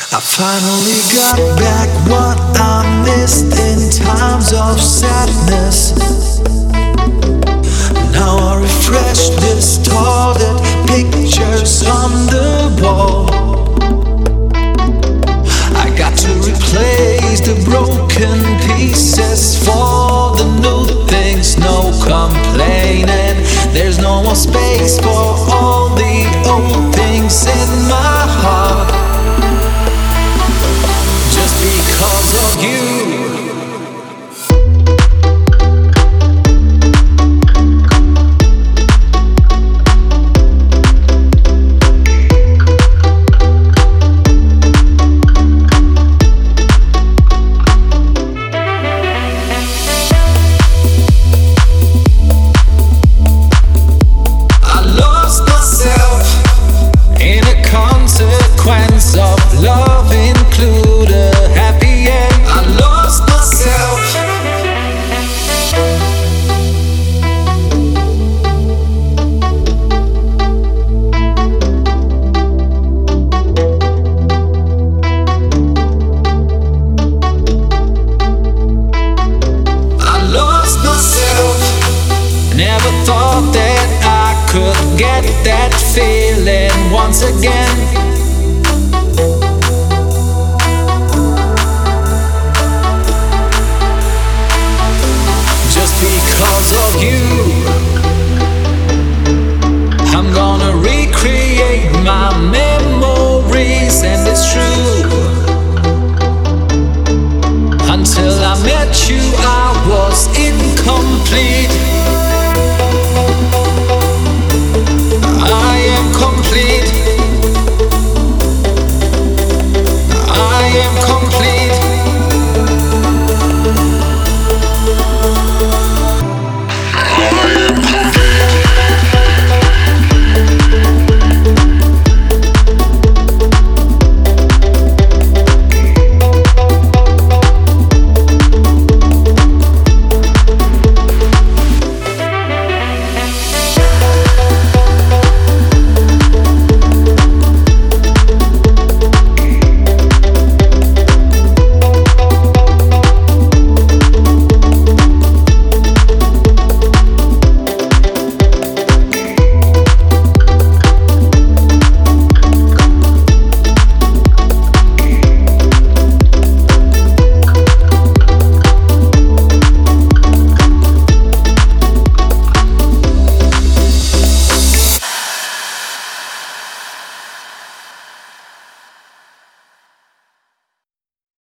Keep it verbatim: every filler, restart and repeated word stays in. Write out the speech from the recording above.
I finally got back what I missed in times of sadness. Now I refresh distorted pictures on the wall. I got to replace the broken pieces for the new things. No complaining, there's no more space for all the old things in my heart. Just because of you. Consequence of love include a happy end. I lost myself. I lost myself. Never thought that I could get that feeling once again.